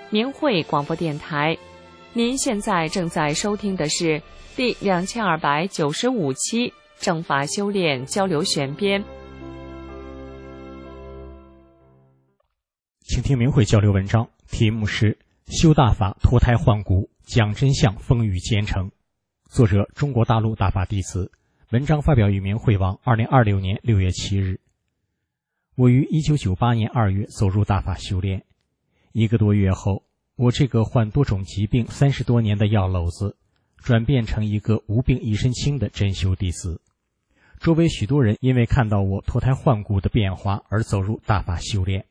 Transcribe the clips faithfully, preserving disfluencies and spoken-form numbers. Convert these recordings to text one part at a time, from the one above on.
明慧广播电台。您现在正在收听的是第两千二百九十五期正法修炼交流选编。 请听明慧交流文章，题目是修大法脱胎换骨，讲真相，风雨兼程。作者中国大陆大法弟子，文章发表于明慧网二零二六年六月七日。我于一九九八年二月走入大法修炼，一个多月后，我这个患多种疾病三十多年的药篓子，转变成一个无病一身轻的真修弟子。周围许多人因为看到我脱胎换骨的变化而走入大法修炼。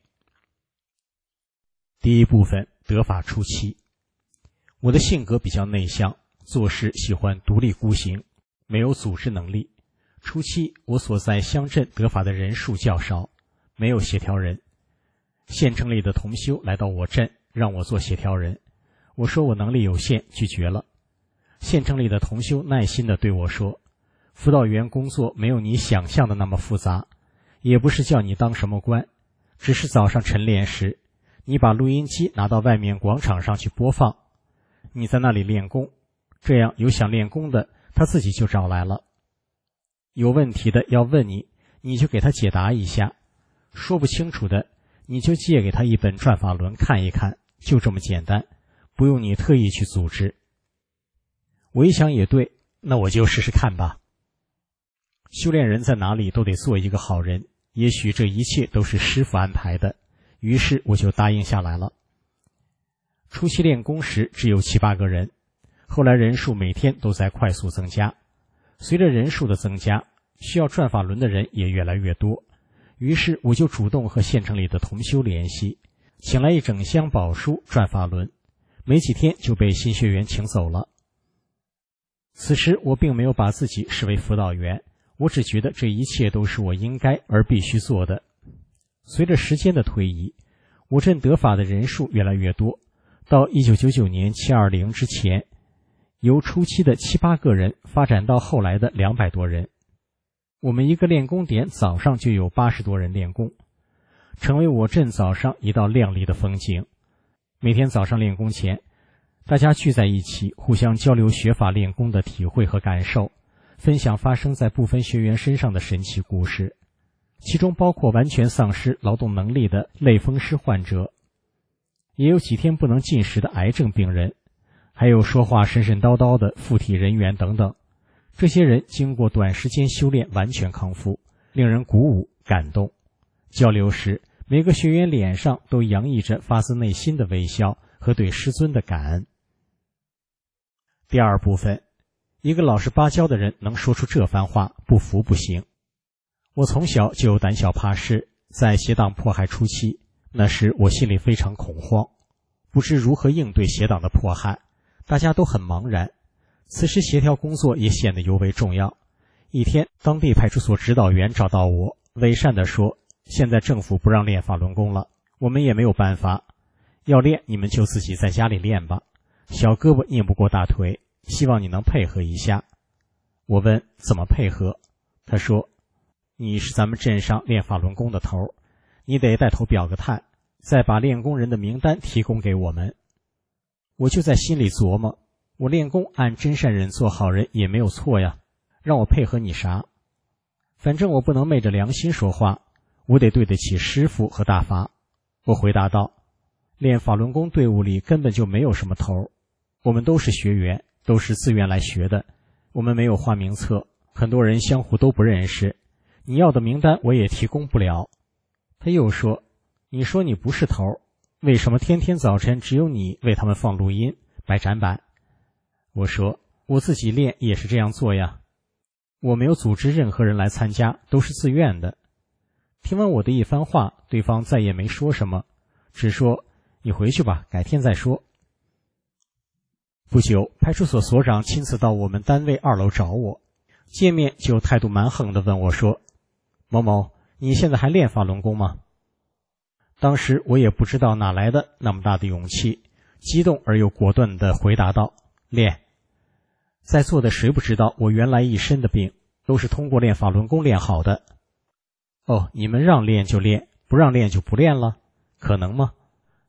第一部分，得法初期。我的性格比较内向，做事喜欢独立孤行，没有组织能力。初期我所在乡镇得法的人数较少，没有协调人。县城里的同修来到我镇，让我做协调人，我说我能力有限，拒绝了。县城里的同修耐心地对我说，辅导员工作没有你想象的那么复杂，也不是叫你当什么官，只是早上晨练时，你把录音机拿到外面广场上去播放，你在那里练功，这样有想练功的他自己就找来了。有问题的要问你，你就给他解答一下，说不清楚的你就借给他一本转法轮看一看，就这么简单，不用你特意去组织。我一想也对，那我就试试看吧。修炼人在哪里都得做一个好人，也许这一切都是师父安排的，于是我就答应下来了。初期练功时只有七八个人，后来人数每天都在快速增加。随着人数的增加，需要转法轮的人也越来越多，于是我就主动和县城里的同修联系，请来一整箱宝书转法轮，没几天就被新学员请走了。此时我并没有把自己视为辅导员，我只觉得这一切都是我应该而必须做的。随着时间的推移，我镇得法的人数越来越多，到一九九九年七二零之前，由初期的七八个人发展到后来的两百多人。我们一个练功点早上就有八十多人练功，成为我镇早上一道亮丽的风景。每天早上练功前，大家聚在一起，互相交流学法练功的体会和感受，分享发生在部分学员身上的神奇故事，其中包括完全丧失劳动能力的类风湿患者，也有几天不能进食的癌症病人，还有说话神神叨叨的附体人员等等。这些人经过短时间修炼完全康复，令人鼓舞感动。交流时，每个学员脸上都洋溢着发自内心的微笑和对师尊的感恩。第二部分，一个老实巴交的人能说出这番话，不服不行。我从小就胆小怕事，在邪党迫害初期，那时我心里非常恐慌，不知如何应对邪党的迫害，大家都很茫然。此时协调工作也显得尤为重要。一天，当地派出所指导员找到我，伪善地说，现在政府不让练法轮功了，我们也没有办法，要练你们就自己在家里练吧，小胳膊拧不过大腿，希望你能配合一下。我问怎么配合，他说，你是咱们镇上练法轮功的头，你得带头表个态，再把练功人的名单提供给我们。我就在心里琢磨，我练功按真善忍做好人也没有错呀，让我配合你啥？反正我不能昧着良心说话，我得对得起师父和大法。我回答道，练法轮功队伍里根本就没有什么头，我们都是学员，都是自愿来学的，我们没有花名册，很多人相互都不认识，你要的名单我也提供不了。他又说，你说你不是头，为什么天天早晨只有你为他们放录音摆展板？我说，我自己练也是这样做呀，我没有组织任何人来参加，都是自愿的。听完我的一番话，对方再也没说什么，只说，你回去吧，改天再说。不久，派出所所长亲自到我们单位二楼找我，见面就态度蛮横地问我说，某某，你现在还练法轮功吗？当时我也不知道哪来的那么大的勇气，激动而又果断地回答道，练。在座的谁不知道我原来一身的病都是通过练法轮功练好的？哦，你们让练就练，不让练就不练了，可能吗？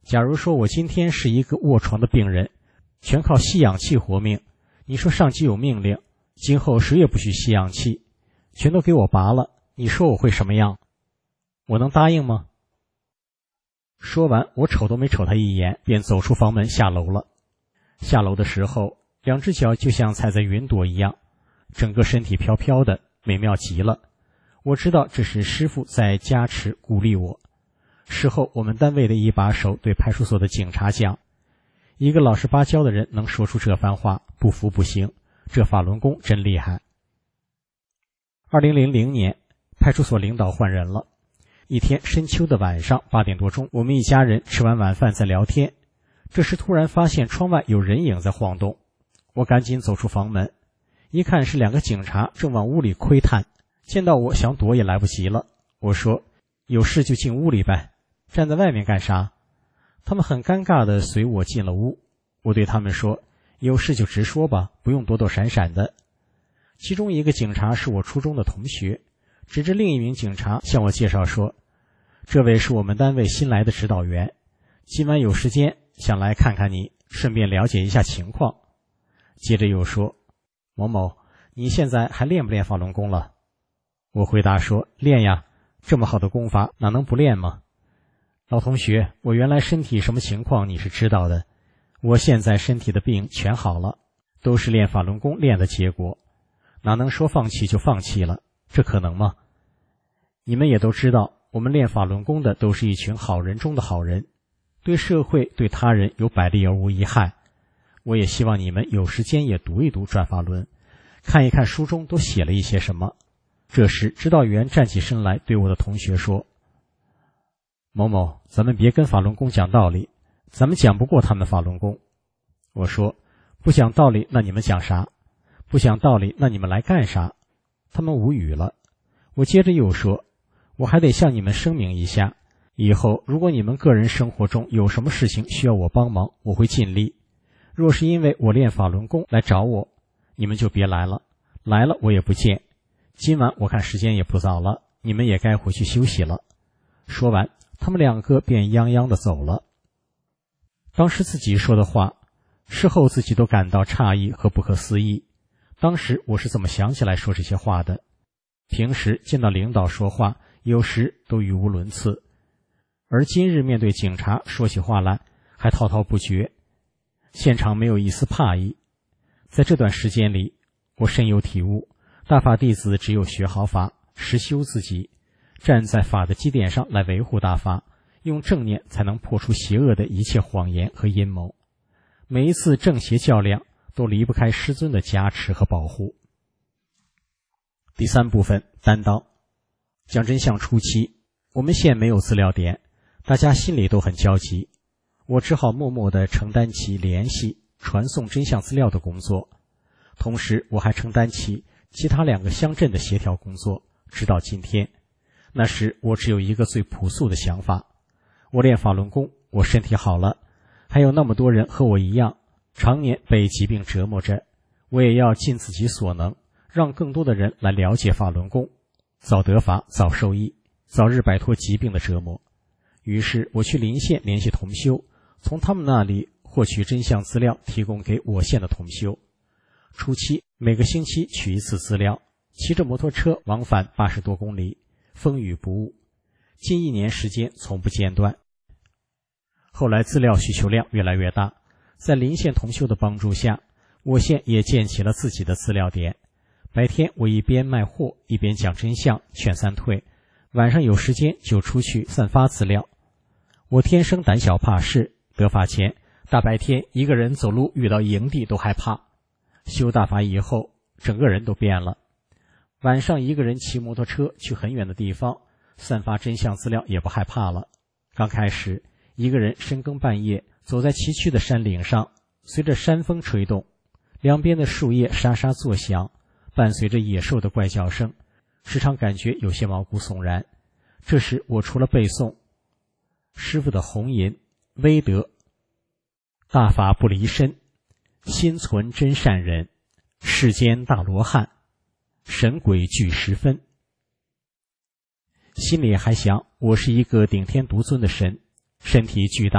假如说我今天是一个卧床的病人，全靠吸氧气活命，你说上级有命令，今后谁也不许吸氧气，全都给我拔了，你说我会什么样？我能答应吗？说完，我瞅都没瞅他一眼，便走出房门下楼了。下楼的时候，两只脚就像踩在云朵一样，整个身体飘飘的，美妙极了。我知道这是师父在加持鼓励我。事后我们单位的一把手对派出所的警察讲，一个老实巴交的人能说出这番话，不服不行，这法轮功真厉害。二零零零年，派出所领导换人了。一天深秋的晚上八点多钟，我们一家人吃完晚饭在聊天，这时突然发现窗外有人影在晃动，我赶紧走出房门，一看是两个警察正往屋里窥探，见到我想躲也来不及了。我说有事就进屋里呗，站在外面干啥？他们很尴尬地随我进了屋。我对他们说，有事就直说吧，不用躲躲闪闪的。其中一个警察是我初中的同学，指着另一名警察向我介绍说，这位是我们单位新来的指导员，今晚有时间想来看看你，顺便了解一下情况。接着又说，某某，你现在还练不练法轮功了？我回答说，练呀，这么好的功法哪能不练吗？老同学，我原来身体什么情况你是知道的，我现在身体的病全好了，都是练法轮功练的结果，哪能说放弃就放弃了，这可能吗？你们也都知道，我们练法轮功的都是一群好人中的好人，对社会对他人有百利而无一害。我也希望你们有时间也读一读转法轮，看一看书中都写了一些什么。这时指导员站起身来对我的同学说，某某，咱们别跟法轮功讲道理，咱们讲不过他们法轮功。我说，不讲道理那你们讲啥？不讲道理那你们来干啥？他们无语了。我接着又说，我还得向你们声明一下，以后如果你们个人生活中有什么事情需要我帮忙，我会尽力。若是因为我练法轮功来找我，你们就别来了，来了我也不见。今晚我看时间也不早了，你们也该回去休息了。说完，他们两个便泱泱地走了。当时自己说的话，事后自己都感到诧异和不可思议。当时我是怎么想起来说这些话的？平时见到领导说话，有时都语无伦次，而今日面对警察说起话来还滔滔不绝，现场没有一丝怕意。在这段时间里，我深有体悟，大法弟子只有学好法，实修自己，站在法的基点上来维护大法，用正念才能破除邪恶的一切谎言和阴谋。每一次正邪较量都离不开师尊的加持和保护。第三部分，担当。讲真相初期，我们县没有资料点，大家心里都很焦急，我只好默默地承担起联系、传送真相资料的工作，同时我还承担起其他两个乡镇的协调工作，直到今天。那时我只有一个最朴素的想法，我练法轮功，我身体好了，还有那么多人和我一样常年被疾病折磨着，我也要尽自己所能，让更多的人来了解法轮功，早得法早受益，早日摆脱疾病的折磨。于是我去邻县联系同修，从他们那里获取真相资料，提供给我县的同修。初期每个星期取一次资料，骑着摩托车往返八十多公里，风雨不误，近一年时间从不间断。后来资料需求量越来越大，在邻县同修的帮助下，我县也建起了自己的资料点。白天我一边卖货一边讲真相劝三退，晚上有时间就出去散发资料。我天生胆小怕事，得法前大白天一个人走路遇到营地都害怕，修大法以后整个人都变了。晚上一个人骑摩托车去很远的地方散发真相资料也不害怕了。刚开始一个人深更半夜走在崎岖的山岭上，随着山风吹动，两边的树叶沙沙作响，伴随着野兽的怪叫声，时常感觉有些毛骨悚然。这时我除了背诵师父的红吟、威德、大法不离身、心存真善人、世间大罗汉、神鬼俱十分，心里还想我是一个顶天独尊的神，身体巨大，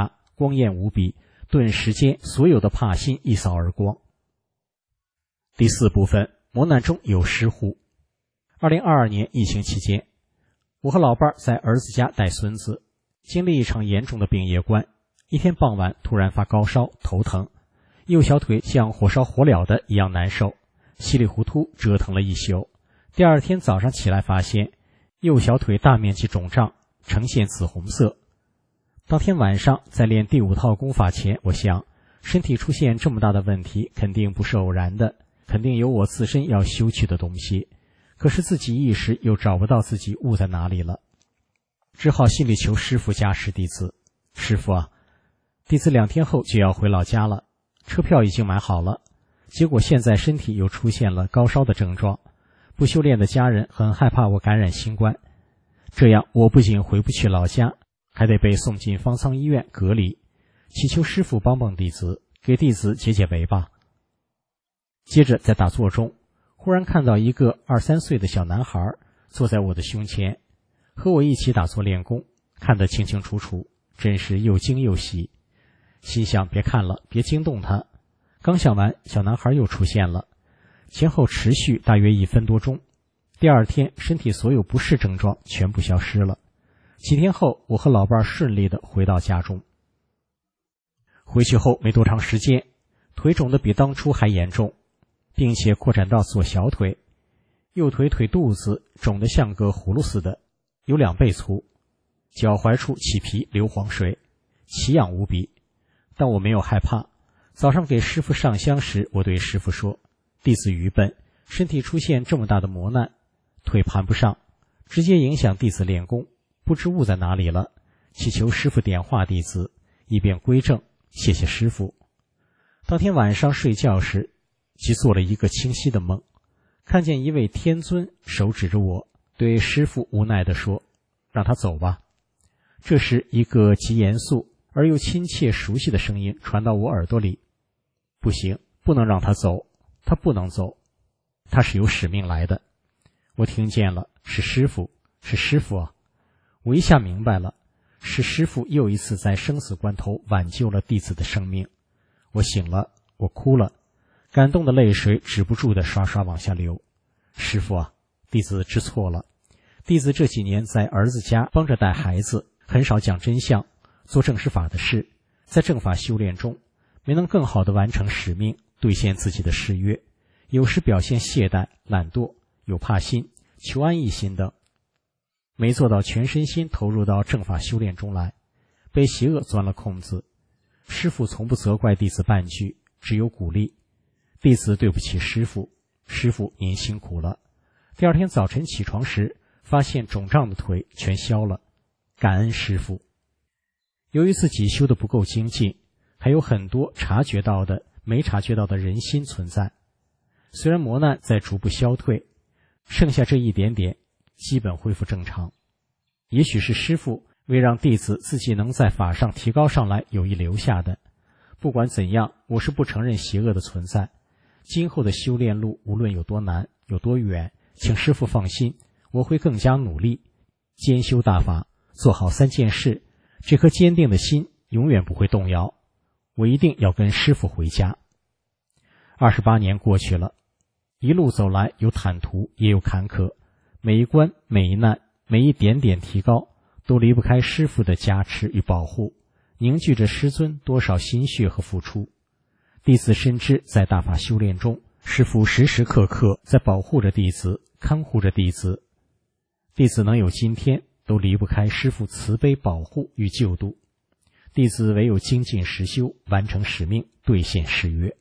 光艳无比，顿时间所有的怕心一扫而光。第四部分，磨难中有师护。二零二二年疫情期间，我和老伴儿在儿子家带孙子，经历一场严重的病夜关。一天傍晚突然发高烧头疼，右小腿像火烧火燎的一样难受，稀里糊涂折腾了一宿。第二天早上起来发现右小腿大面积肿胀，呈现紫红色。当天晚上在练第五套功法前，我想身体出现这么大的问题肯定不是偶然的，肯定有我自身要修去的东西，可是自己一时又找不到自己悟在哪里了，只好心里求师父加持弟子。师父啊，弟子两天后就要回老家了，车票已经买好了，结果现在身体又出现了高烧的症状，不修炼的家人很害怕我感染新冠，这样我不仅回不去老家，还得被送进方舱医院隔离，祈求师父帮帮弟子，给弟子解解围吧。接着在打坐中，忽然看到一个二三岁的小男孩坐在我的胸前，和我一起打坐练功，看得清清楚楚，真是又惊又喜。心想别看了，别惊动他。刚想完，小男孩又出现了，前后持续大约一分多钟。第二天身体所有不适症状全部消失了。几天后，我和老伴顺利地回到家中。回去后没多长时间，腿肿得比当初还严重，并且扩展到左小腿，右腿腿肚子肿得像个葫芦似的，有两倍粗，脚踝处起皮流黄水，奇痒无比。但我没有害怕。早上给师父上香时，我对师父说，弟子愚笨，身体出现这么大的磨难，腿盘不上，直接影响弟子练功，不知误在哪里了，祈求师父点化弟子，以便归正，谢谢师父。当天晚上睡觉时，即做了一个清晰的梦，看见一位天尊手指着我，对师父无奈地说，让他走吧。这时一个极严肃而又亲切熟悉的声音传到我耳朵里，不行，不能让他走，他不能走，他是有使命来的。我听见了，是师父，是师父啊！我一下明白了，是师父又一次在生死关头挽救了弟子的生命。我醒了，我哭了，感动的泪水止不住的刷刷往下流。师父啊，弟子知错了。弟子这几年在儿子家帮着带孩子，很少讲真相，做正实法的事，在正法修炼中没能更好地完成使命，兑现自己的誓约，有时表现懈怠懒惰，有怕心求安逸心等，没做到全身心投入到正法修炼中来，被邪恶钻了空子。师父从不责怪弟子半句，只有鼓励。弟子对不起师父，师父您辛苦了。第二天早晨起床时，发现肿胀的腿全消了，感恩师父。由于自己修得不够精进，还有很多察觉到的没察觉到的人心存在。虽然磨难在逐步消退，剩下这一点点基本恢复正常。也许是师父为让弟子自己能在法上提高上来有意留下的。不管怎样，我是不承认邪恶的存在。今后的修炼路无论有多难有多远，请师父放心，我会更加努力，兼修大法，做好三件事。这颗坚定的心永远不会动摇，我一定要跟师父回家。二十八年过去了，一路走来有坦途也有坎坷，每一关每一难每一点点提高，都离不开师父的加持与保护，凝聚着师尊多少心血和付出。弟子深知在大法修炼中，师父时时刻刻在保护着弟子，看护着弟子。弟子能有今天，都离不开师父慈悲保护与救度。弟子唯有精进实修，完成使命，兑现誓约。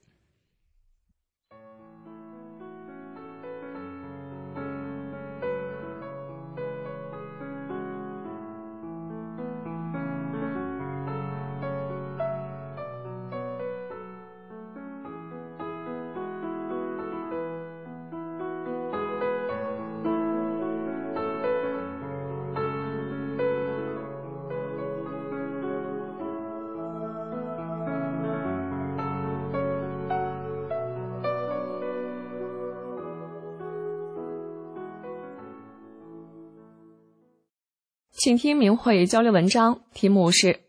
请听明慧交流文章，题目是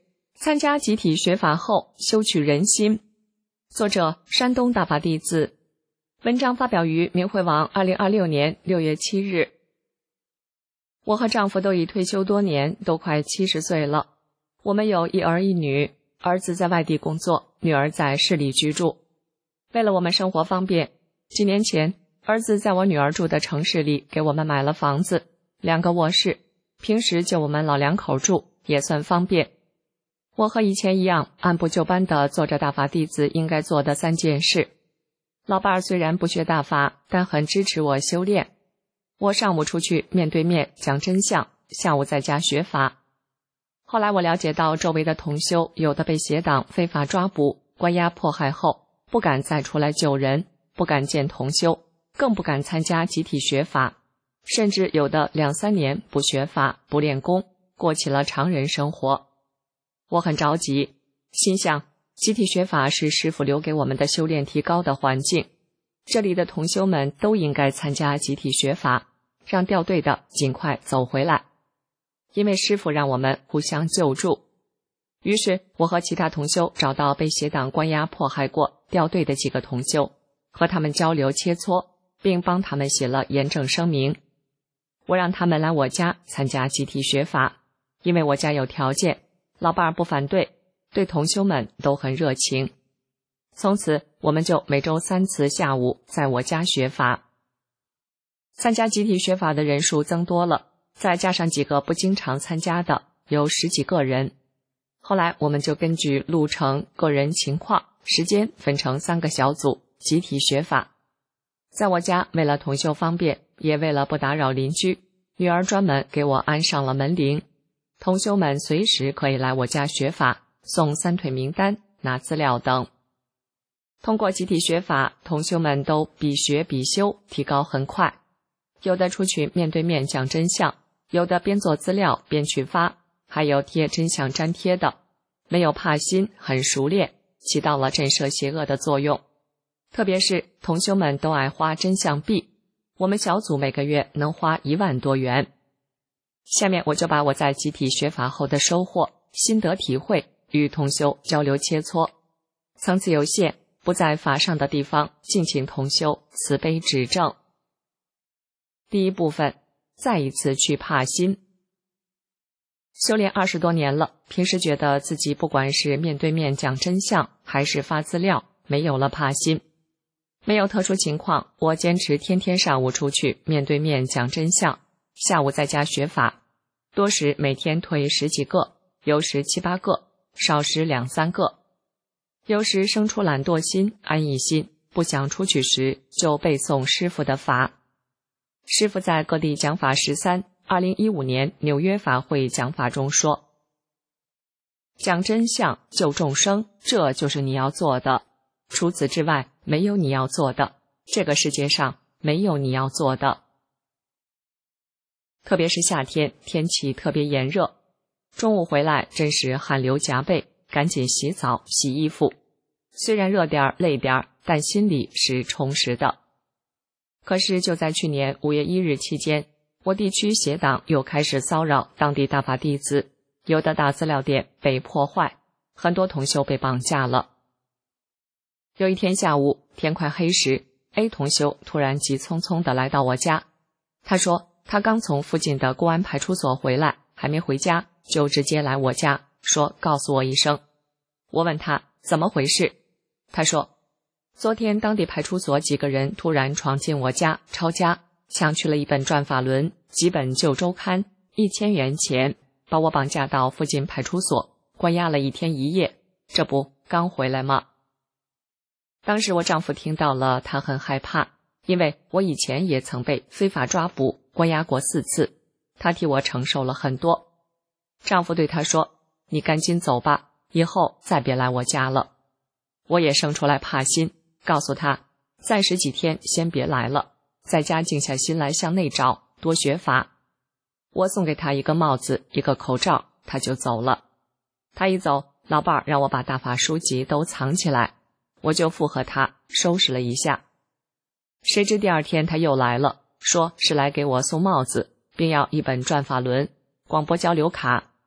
参加集体学法后修取人心。作者：山东大法弟子。文章发表于明慧网二零二六年六月七日。我和丈夫都已退休多年，都快七十岁了。我们有一儿一女，儿子在外地工作，女儿在市里居住。为了我们生活方便，几年前儿子在我女儿住的城市里给我们买了房子，两个卧室，平时就我们老两口住，也算方便。我和以前一样，按部就班地做着大法弟子应该做的三件事。老伴儿虽然不学大法，但很支持我修炼。我上午出去面对面讲真相，下午在家学法。后来我了解到周围的同修有的被邪党非法抓捕、关押迫害后，不敢再出来救人，不敢见同修，更不敢参加集体学法，甚至有的两三年不学法、不练功，过起了常人生活。我很着急，心想集体学法是师父留给我们的修炼提高的环境，这里的同修们都应该参加集体学法，让掉队的尽快走回来，因为师父让我们互相救助。于是我和其他同修找到被邪党关押迫害过、掉队的几个同修，和他们交流切磋，并帮他们写了严正声明。我让他们来我家参加集体学法，因为我家有条件，老伴儿不反对，对同修们都很热情。从此我们就每周三次下午在我家学法。参加集体学法的人数增多了，再加上几个不经常参加的，有十几个人。后来我们就根据路程、个人情况、时间分成三个小组集体学法。在我家，为了同修方便，也为了不打扰邻居，女儿专门给我安上了门铃，同修们随时可以来我家学法，送三腿名单、拿资料等。通过集体学法，同修们都比学比修，提高很快。有的出去面对面讲真相，有的边做资料边去发，还有贴真相粘贴的，没有怕心，很熟练，起到了震慑邪恶的作用。特别是同修们都爱花真相币，我们小组每个月能花一万多元。下面我就把我在集体学法后的收获、心得体会与同修交流切磋。层次有限，不在法上的地方，敬请同修慈悲指正。第一部分，再一次去怕心。修炼二十多年了，平时觉得自己不管是面对面讲真相，还是发资料，没有了怕心。没有特殊情况，我坚持天天上午出去面对面讲真相，下午在家学法，多时每天退十几个，有时七八个，少时两三个。有时生出懒惰心、安逸心，不想出去时，就背诵师父的法。师父在各地讲法十三，二零一五年纽约法会讲法中说，讲真相、救众生，这就是你要做的。除此之外，没有你要做的。这个世界上没有你要做的。特别是夏天，天气特别炎热，中午回来真是汗流浃背，赶紧洗澡、洗衣服。虽然热点儿、累点儿，但心里是充实的。可是就在去年五月一日期间，我地区邪党又开始骚扰当地大法弟子，有的大资料点被破坏，很多同修被绑架了。有一天下午，天快黑时 ，A 同修突然急匆匆地来到我家。他说他刚从附近的公安派出所回来，还没回家，就直接来我家，说告诉我一声。我问他怎么回事，他说昨天当地派出所几个人突然闯进我家，抄家，抢去了一本转法轮、几本旧周刊、一千元钱，把我绑架到附近派出所，关押了一天一夜，这不刚回来吗？当时我丈夫听到了，他很害怕，因为我以前也曾被非法抓捕、关押过四次，他替我承受了很多。丈夫对他说，你赶紧走吧，以后再别来我家了。我也生出来怕心，告诉他暂时几天先别来了，在家静下心来向内找，多学法。我送给他一个帽子，一个口罩，他就走了。他一走，老伴儿让我把大法书籍都藏起来，我就附和他收拾了一下。谁知第二天他又来了，说是来给我送帽子，并要一本转法轮、广播交流卡。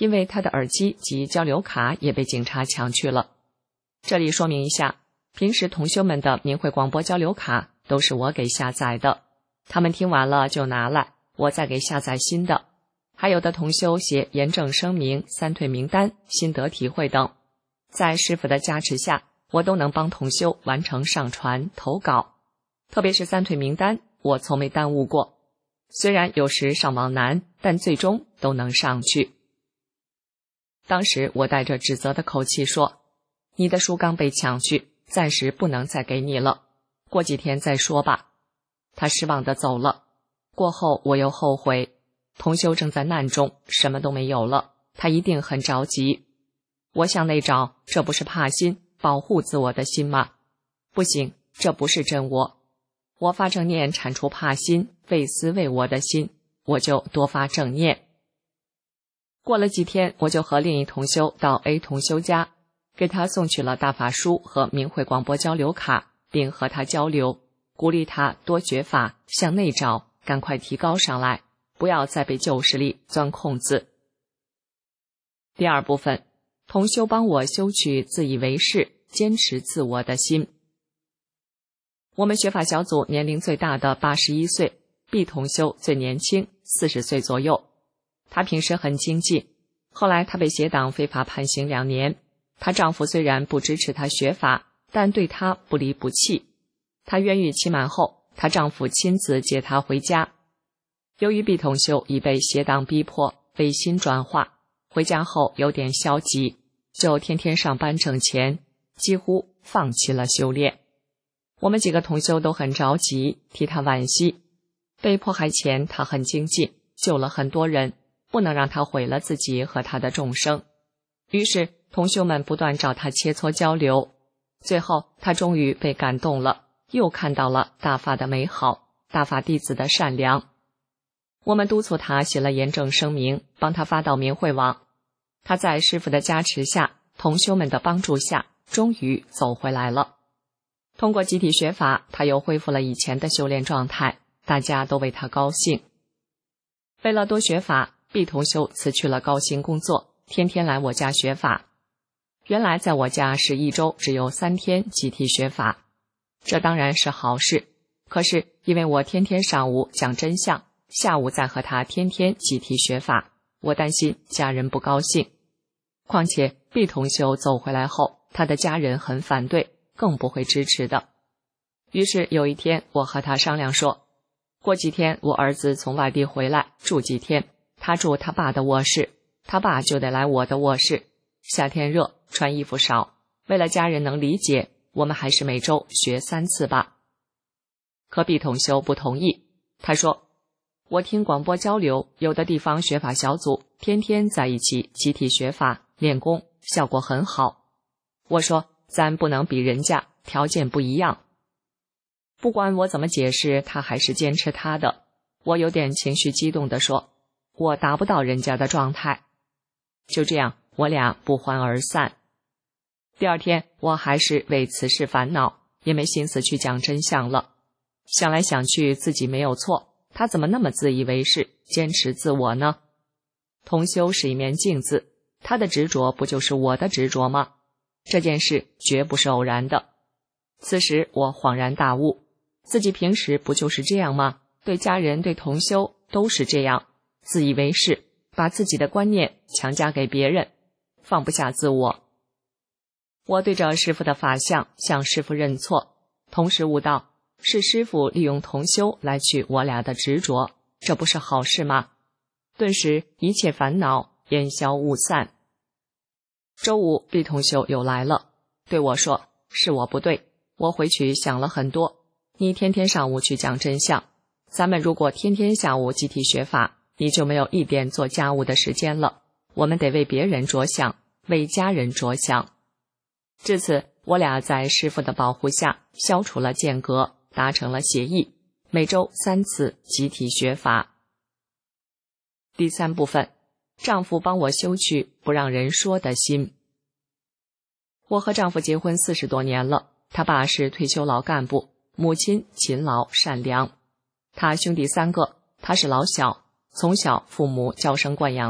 因为他的耳机及交流卡也被警察抢去了。这里说明一下，平时同修们的明慧广播交流卡都是我给下载的，他们听完了就拿来，我再给下载新的。还有的同修写严正声明、三退名单、心得体会等，在师父的加持下，我都能帮同修完成上传投稿。特别是三退名单，我从没耽误过，虽然有时上网难，但最终都能上去。当时我带着指责的口气说，你的书刚被抢去，暂时不能再给你了，过几天再说吧。他失望地走了。过后我又后悔，同修正在难中，什么都没有了，他一定很着急。我向内找，这不是怕心保护自我的心吗？不行，这不是真我。我发正念铲除怕心为私为我的心，我就多发正念。过了几天，我就和另一同修到 A 同修家，给他送去了大法书和明慧广播交流卡，并和他交流，鼓励他多学法，向内找，赶快提高上来，不要再被旧势力钻空子。第二部分，同修帮我修取自以为是、坚持自我的心。我们学法小组年龄最大的八十一岁，B 同修最年轻四十岁左右。她平时很精进，后来她被邪党非法判刑两年。她丈夫虽然不支持她学法，但对她不离不弃。她冤狱期满后，她丈夫亲自接她回家。由于 B 同修已被邪党逼迫，被心转化，回家后有点消极，就天天上班挣钱，几乎放弃了修炼。我们几个同修都很着急，替他惋惜。被迫害前他很精进，救了很多人，不能让他毁了自己和他的众生。于是同修们不断找他切磋交流，最后他终于被感动了，又看到了大法的美好，大法弟子的善良。我们督促他写了严正声明，帮他发到明慧网。他在师父的加持下，同修们的帮助下，终于走回来了。通过集体学法，他又恢复了以前的修炼状态，大家都为他高兴。为了多学法， B 同修辞去了高薪工作，天天来我家学法。原来在我家是一周只有三天集体学法，这当然是好事。可是因为我天天上午讲真相，下午再和他天天集体学法，我担心家人不高兴。况且 B 同修走回来后，他的家人很反对，更不会支持的。于是有一天我和他商量说，过几天我儿子从外地回来住几天，他住他爸的卧室，他爸就得来我的卧室。夏天热，穿衣服少，为了家人能理解，我们还是每周学三次吧。可 B 同修不同意，他说，我听广播交流，有的地方学法小组天天在一起集体学法练功，效果很好。我说咱不能比人家，条件不一样。不管我怎么解释，他还是坚持他的。我有点情绪激动地说，我达不到人家的状态。就这样，我俩不欢而散。第二天，我还是为此事烦恼，也没心思去讲真相了。想来想去，自己没有错，他怎么那么自以为是，坚持自我呢？同修是一面镜子，他的执着不就是我的执着吗？这件事绝不是偶然的。此时我恍然大悟，自己平时不就是这样吗？对家人对同修都是这样，自以为是，把自己的观念强加给别人，放不下自我。我对着师父的法相向师父认错，同时悟道，是师父利用同修来去我俩的执着，这不是好事吗？顿时一切烦恼烟消雾散。周五 B 同修又来了，对我说，是我不对，我回去想了很多，你天天上午去讲真相，咱们如果天天下午集体学法，你就没有一点做家务的时间了，我们得为别人着想，为家人着想。至此，我俩在师父的保护下消除了间隔，达成了协议，每周三次集体学法。第三部分，丈夫帮我修去不让人说的心。我和丈夫结婚四十多年了，他爸是退休老干部，母亲勤劳善良。他兄弟三个，他是老小，从小父母娇生惯养他，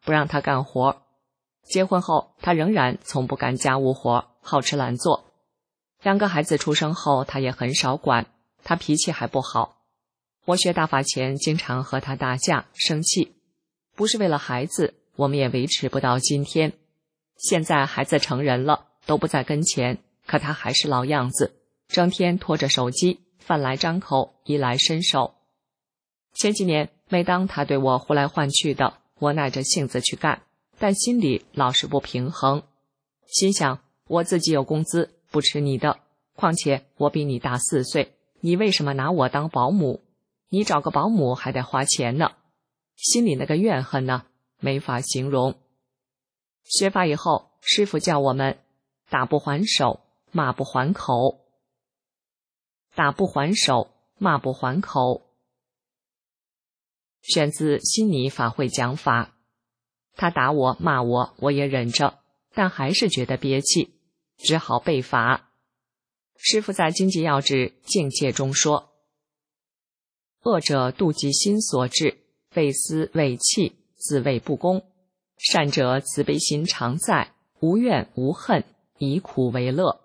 不让他干活。结婚后，他仍然从不干家务活，好吃懒做。两个孩子出生后，他也很少管，他脾气还不好。我学大法前，经常和他打架生气，不是为了孩子，我们也维持不到今天。现在孩子成人了，都不在跟前，可他还是老样子，整天拖着手机，饭来张口，衣来伸手。前几年，每当他对我呼来唤去的，我耐着性子去干，但心里老是不平衡，心想我自己有工资，不吃你的，况且我比你大四岁，你为什么拿我当保姆？你找个保姆还得花钱呢。心里那个怨恨呢，没法形容。学法以后，师父教我们打不还手，骂不还口。打不还手，骂不还口。选自悉尼法会讲法。他打我骂我，我也忍着，但还是觉得憋气，只好背法。师父在经济要旨境界中说：恶者妒忌心所致，为私为气，自谓不公；善者慈悲心常在，无怨无恨，以苦为乐。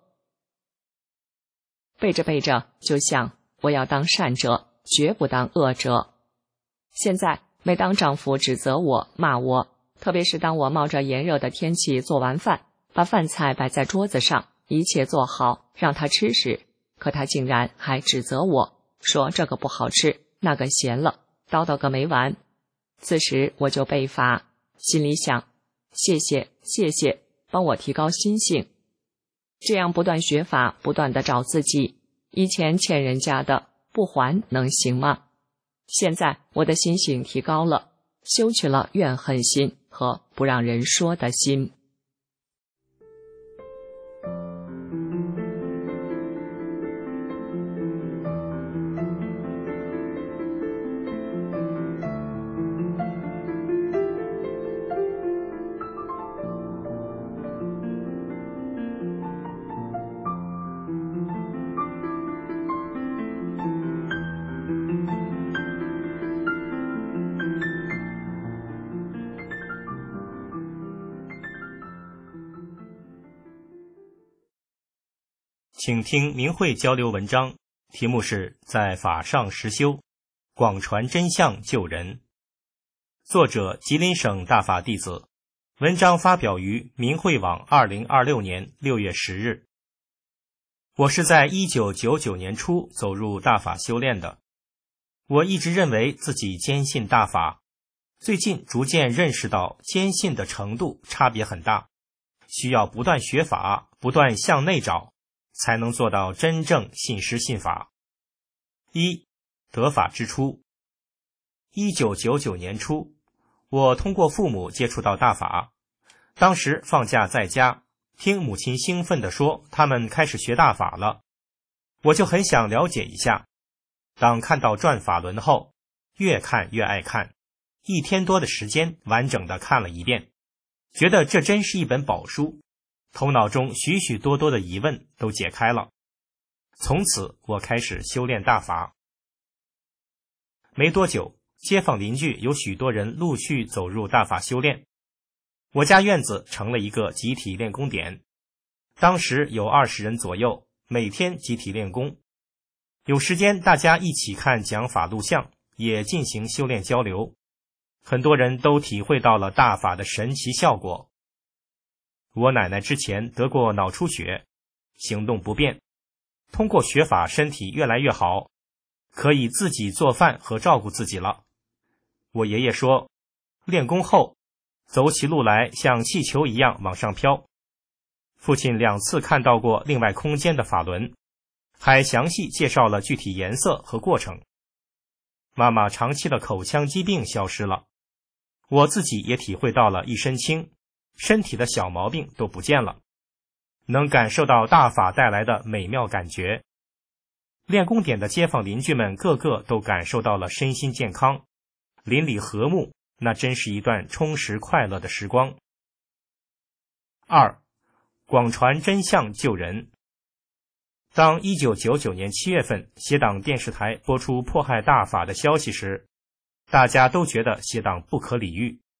背着背着就想，我要当善者，绝不当恶者。现在每当丈夫指责我骂我，特别是当我冒着炎热的天气做完饭，把饭菜摆在桌子上，一切做好让他吃时，可他竟然还指责我，说这个不好吃，那个咸了，叨叨个没完。此时我就背法，心里想，谢谢谢谢，帮我提高心性。这样不断学法，不断地找自己，以前欠人家的不还能行吗？现在我的心性提高了，修去了怨恨心和不让人说的心。 请听明慧交流文章，题目是在法上实修，广传真相救人。作者吉林省大法弟子，文章发表于明慧网二零二六年六月十日。我是在一九九九年初走入大法修炼的。我一直认为自己坚信大法，最近逐渐认识到坚信的程度差别很大，需要不断学法，不断向内找，才能做到真正信师信法。一、得法之初。一九九九年初，我通过父母接触到大法，当时放假在家，听母亲兴奋地说他们开始学大法了，我就很想了解一下。当看到转法轮后，越看越爱看，一天多的时间完整的看了一遍，觉得这真是一本宝书，头脑中许许多多的疑问都解开了。从此我开始修炼大法。没多久，街坊邻居有许多人陆续走入大法修炼，我家院子成了一个集体练功点。当时有二十人左右，每天集体练功，有时间大家一起看讲法录像，也进行修炼交流。很多人都体会到了大法的神奇效果。我奶奶之前得过脑出血，行动不便，通过学法身体越来越好，可以自己做饭和照顾自己了。我爷爷说，练功后走起路来像气球一样往上飘。父亲两次看到过另外空间的法轮，还详细介绍了具体颜色和过程。妈妈长期的口腔疾病消失了，我自己也体会到了一身轻，身体的小毛病都不见了，能感受到大法带来的美妙感觉。练功点的街坊邻居们个个都感受到了身心健康，邻里和睦，那真是一段充实快乐的时光。二、广传真相救人。当一九九九年七月份协党电视台播出迫害大法的消息时，大家都觉得协党不可理喻，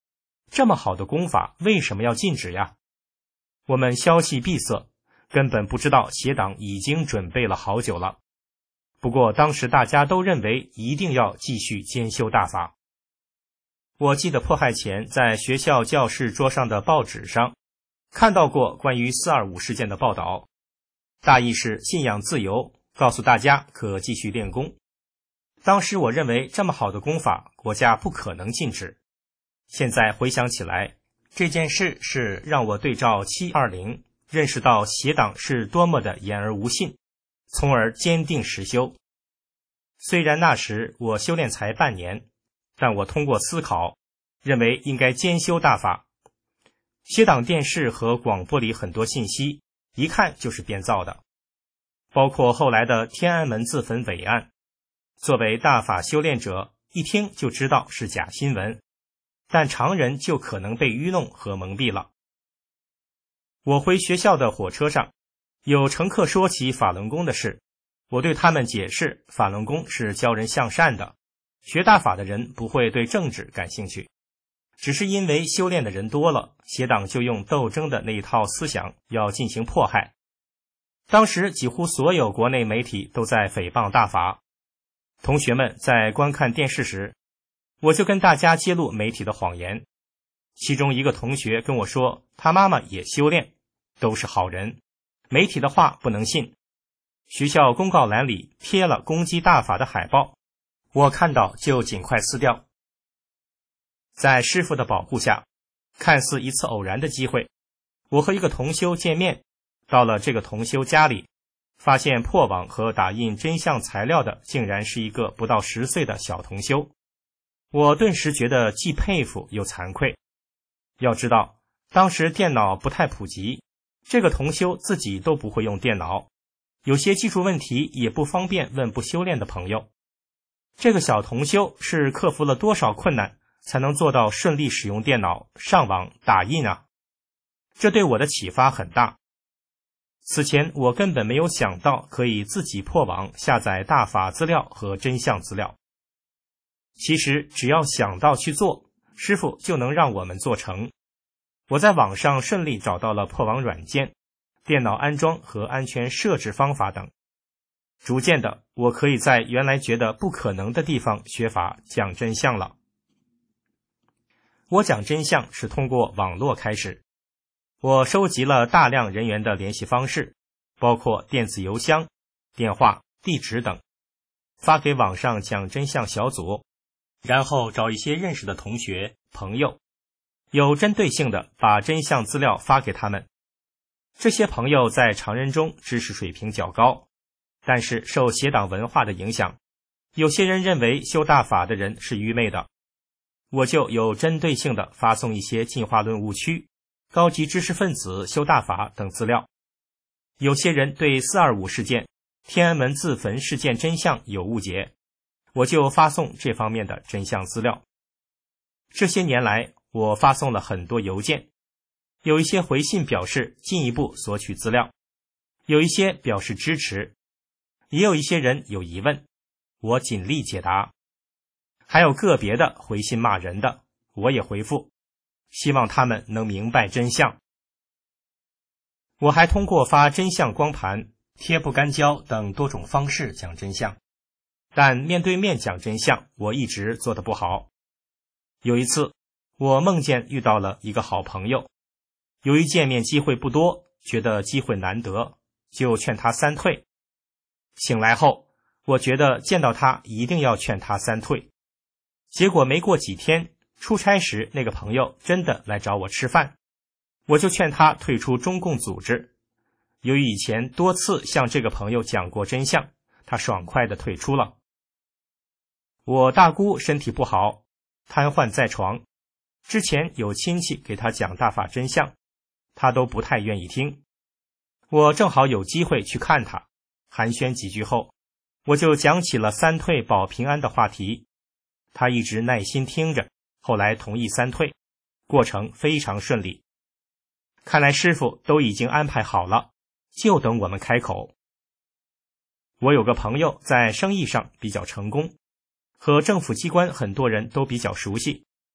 这么好的功法为什么要禁止呀？我们消息闭塞，根本不知道邪党已经准备了好久了。不过当时大家都认为一定要继续兼修大法。我记得迫害前在学校教室桌上的报纸上看到过关于四二五事件的报道，大意是信仰自由，告诉大家可继续练功。当时我认为这么好的功法，国家不可能禁止。现在回想起来，这件事是让我对照七二零，认识到邪党是多么的言而无信，从而坚定实修。虽然那时我修炼才半年，但我通过思考，认为应该兼修大法。邪党电视和广播里很多信息，一看就是编造的，包括后来的天安门自焚伪案。作为大法修炼者，一听就知道是假新闻，但常人就可能被愚弄和蒙蔽了。我回学校的火车上，有乘客说起法轮功的事，我对他们解释，法轮功是教人向善的，学大法的人不会对政治感兴趣，只是因为修炼的人多了，邪党就用斗争的那一套思想要进行迫害。当时几乎所有国内媒体都在诽谤大法。同学们在观看电视时，我就跟大家揭露媒体的谎言。其中一个同学跟我说，他妈妈也修炼，都是好人，媒体的话不能信。学校公告栏里贴了攻击大法的海报，我看到就尽快撕掉。在师父的保护下，看似一次偶然的机会，我和一个同修见面，到了这个同修家里，发现破网和打印真相材料的竟然是一个不到十岁的小同修。我顿时觉得既佩服又惭愧。要知道，当时电脑不太普及，这个同修自己都不会用电脑，有些技术问题也不方便问不修炼的朋友。这个小同修是克服了多少困难，才能做到顺利使用电脑、上网、打印啊？这对我的启发很大。此前我根本没有想到可以自己破网下载大法资料和真相资料。其实只要想到去做，师父就能让我们做成。我在网上顺利找到了破网软件、电脑安装和安全设置方法等。逐渐的，我可以在原来觉得不可能的地方学法讲真相了。我讲真相是通过网络开始。我收集了大量人员的联系方式，包括电子邮箱、电话、地址等，发给网上讲真相小组，然后找一些认识的同学、朋友，有针对性的把真相资料发给他们。这些朋友在常人中知识水平较高，但是受邪党文化的影响，有些人认为修大法的人是愚昧的，我就有针对性的发送一些进化论误区、高级知识分子修大法等资料。有些人对四二五事件、天安门自焚事件真相有误解，我就发送这方面的真相资料。这些年来，我发送了很多邮件，有一些回信表示进一步索取资料，有一些表示支持，也有一些人有疑问，我尽力解答。还有个别的回信骂人的，我也回复，希望他们能明白真相。我还通过发真相光盘、贴不干胶等多种方式讲真相，但面对面讲真相，我一直做得不好。有一次，我梦见遇到了一个好朋友，由于见面机会不多，觉得机会难得，就劝他三退。醒来后，我觉得见到他一定要劝他三退。结果没过几天，出差时那个朋友真的来找我吃饭，我就劝他退出中共组织。由于以前多次向这个朋友讲过真相，他爽快地退出了。我大姑身体不好，瘫痪在床，之前有亲戚给他讲大法真相，他都不太愿意听。我正好有机会去看他，寒暄几句后，我就讲起了三退保平安的话题。他一直耐心听着，后来同意三退，过程非常顺利。看来师父都已经安排好了，就等我们开口。我有个朋友在生意上比较成功，和政府机关很多人都比较熟悉。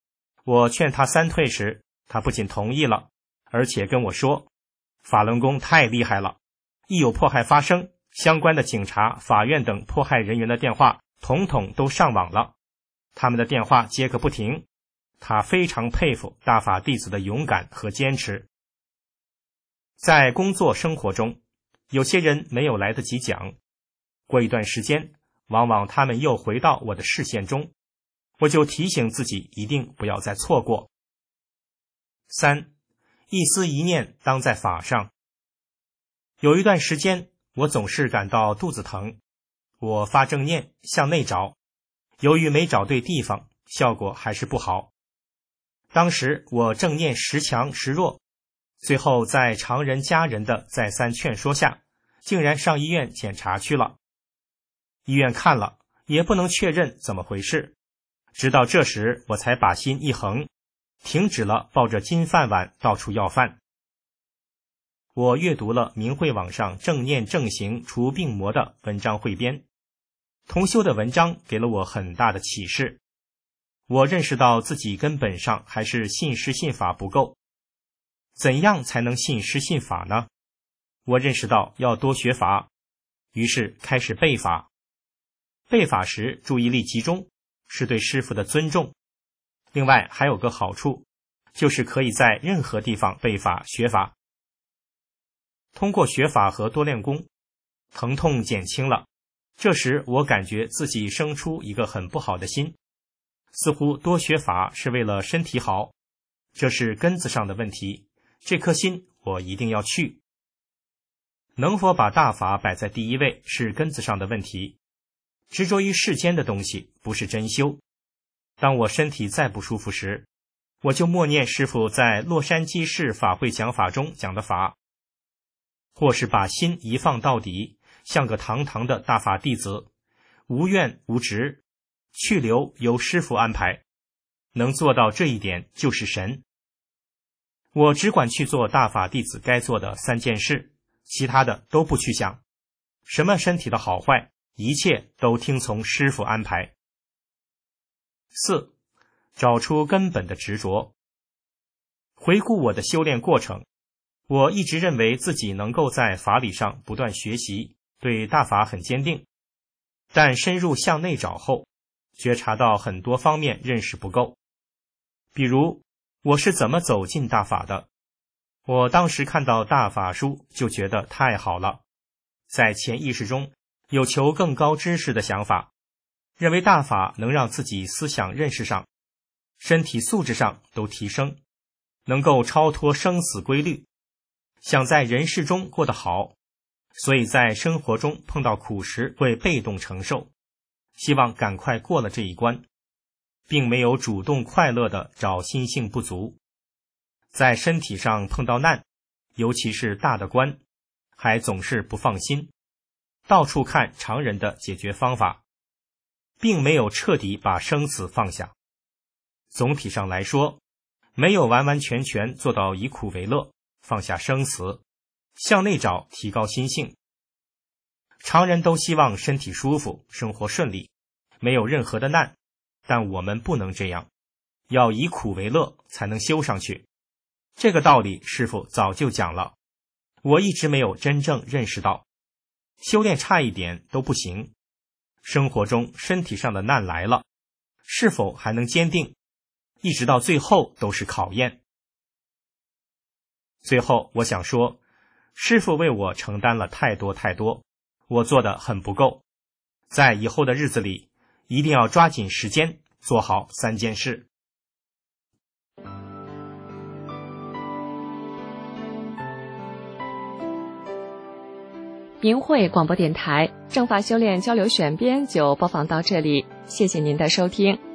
我劝他三退时，他不仅同意了，而且跟我说，法轮功太厉害了，一有迫害发生，相关的警察、法院等迫害人员的电话统统都上网了，他们的电话接个不停。他非常佩服大法弟子的勇敢和坚持。在工作生活中，有些人没有来得及讲，过一段时间，往往他们又回到我的视线中，我就提醒自己一定不要再错过。三，一思一念当在法上。有一段时间，我总是感到肚子疼，我发正念向内找，由于没找对地方，效果还是不好。当时我正念时强时弱，最后在常人家人的再三劝说下，竟然上医院检查去了。医院看了，也不能确认怎么回事，直到这时我才把心一横，停止了抱着金饭碗到处要饭。我阅读了明慧网上正念正行除病魔的文章汇编，同修的文章给了我很大的启示。我认识到自己根本上还是信师信法不够。怎样才能信师信法呢？我认识到要多学法，于是开始背法。背法时注意力集中，是对师父的尊重。另外还有个好处，就是可以在任何地方背法学法。通过学法和多练功，疼痛减轻了。这时我感觉自己生出一个很不好的心，似乎多学法是为了身体好，这是根子上的问题，这颗心我一定要去。能否把大法摆在第一位是根子上的问题，执着于世间的东西不是真修。当我身体再不舒服时，我就默念师父在洛杉矶市法会讲法中讲的法，或是把心一放到底，像个堂堂的大法弟子，无怨无执，去留由师父安排。能做到这一点就是神。我只管去做大法弟子该做的三件事，其他的都不去想。什么身体的好坏，一切都听从师父安排。四，找出根本的执着。回顾我的修炼过程，我一直认为自己能够在法理上不断学习，对大法很坚定。但深入向内找后，觉察到很多方面认识不够。比如，我是怎么走进大法的？我当时看到大法书就觉得太好了，在潜意识中有求更高知识的想法，认为大法能让自己思想认识上、身体素质上都提升，能够超脱生死规律，想在人世中过得好，所以在生活中碰到苦时会被动承受，希望赶快过了这一关，并没有主动快乐地找心性不足。在身体上碰到难，尤其是大的关，还总是不放心，到处看常人的解决方法，并没有彻底把生死放下。总体上来说，没有完完全全做到以苦为乐，放下生死，向内找，提高心性。常人都希望身体舒服，生活顺利，没有任何的难，但我们不能这样，要以苦为乐才能修上去。这个道理师父早就讲了，我一直没有真正认识到，修炼差一点都不行。生活中身体上的难来了，是否还能坚定，一直到最后都是考验。最后我想说，师父为我承担了太多太多，我做的很不够，在以后的日子里一定要抓紧时间做好三件事。 明慧广播电台正法修炼交流选编就播放到这里，谢谢您的收听。